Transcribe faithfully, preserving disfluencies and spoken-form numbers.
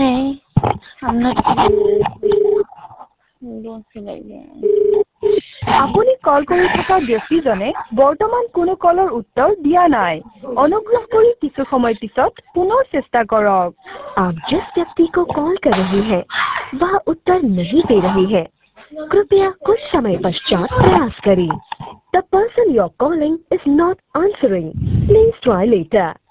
I'm not curious. Don't feel like that. আপুনি call কৰি থকা ব্যক্তিজনে বৰ্তমান কোনো কলৰ উত্তৰ দিয়া নাই অনুগ্ৰহ কৰি কিছু সময় পিছত পুনৰ চেষ্টা কৰক आप जिस व्यक्ति को कॉल कर रहे हैं वह उत्तर नहीं दे रही है कृपया कुछ समय पश्चात प्रयास करें The person you are calling is not answering. Please try later.